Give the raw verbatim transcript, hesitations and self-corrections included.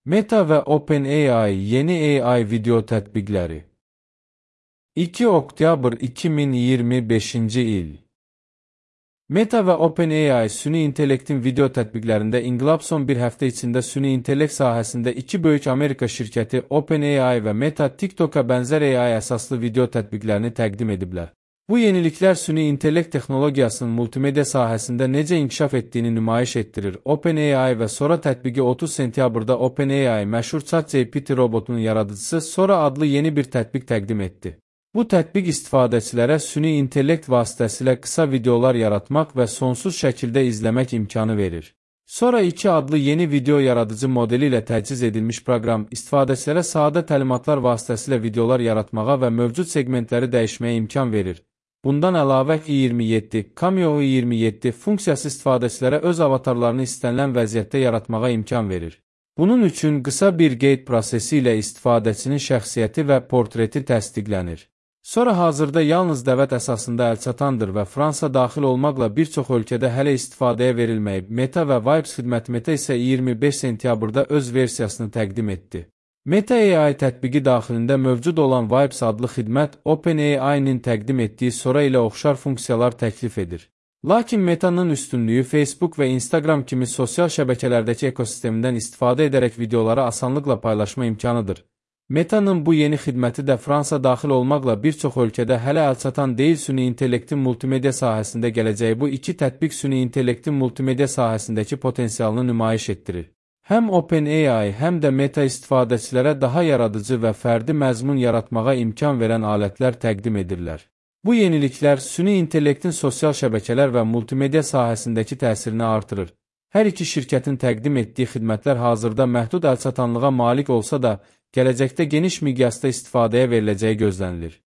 Meta və OpenAI yeni A I video tətbiqləri. iki oktyabr iki min iyirmi beşinci il. Meta və OpenAI süni intellektin video tətbiqlərində inqilab son bir həftə içində süni intellekt sahəsində iki böyük Amerika şirkəti OpenAI və Meta TikToka bənzər A I əsaslı video tətbiqlərini təqdim ediblər. Bu yeniliklər süni intellekt texnologiyasının multimedia sahəsində necə inkişaf etdiyini nümayiş etdirir. OpenAI və Sora tətbiqi otuz sentyabrda OpenAI məşhur ChatGPT robotunun yaradıcısı Sora adlı yeni bir tətbiq təqdim etdi. Bu tətbiq istifadəçilərə süni intellekt vasitəsilə qısa videolar yaratmaq və sonsuz şəkildə izləmək imkanı verir. Sora iki adlı yeni video yaradıcı modeli ilə təchiz edilmiş proqram istifadəçilərə sadə təlimatlar vasitəsilə videolar yaratmağa və mövcud segmentləri dəyişməyə imkan verir. Bundan əlavə i iyirmi yeddi, Cameo i iyirmi yeddi funksiyası istifadəçilərə öz avatarlarını istənilən vəziyyətdə yaratmağa imkan verir. Bunun üçün qısa bir qeyd prosesi ilə istifadəçinin şəxsiyyəti və portreti təsdiqlənir. Sonra hazırda yalnız dəvət əsasında əlçatandır və Fransa daxil olmaqla bir çox ölkədə hələ istifadəyə verilməyib. Meta və Vibes xidməti Meta isə iyirmi beş sentyabrda öz versiyasını təqdim etdi. Meta A I tətbiqi daxilində mövcud olan Vibes adlı xidmət OpenAI-nin təqdim etdiyi Sora ilə oxşar funksiyalar təklif edir. Lakin Meta'nın üstünlüyü Facebook və Instagram kimi sosial şəbəkələrdəki ekosistemindən istifadə edərək videoları asanlıqla paylaşma imkanıdır. Meta'nın bu yeni xidməti də Fransa daxil olmaqla bir çox ölkədə hələ əlçatan deyil süni intellektin multimedia sahəsində gələcəyi bu iki tətbiq süni intellektin multimedia sahəsindəki potensialını nümayiş etdirir. Həm OpenAI, həm də Meta istifadəçilərə daha yaradıcı və fərdi məzmun yaratmağa imkan verən alətlər təqdim edirlər. Bu yeniliklər süni intellektin sosial şəbəkələr və multimedia sahəsindəki təsirini artırır. Hər iki şirkətin təqdim etdiyi xidmətlər hazırda məhdud əlçatanlığa malik olsa da, gələcəkdə geniş miqyasda istifadəyə veriləcəyi gözlənilir.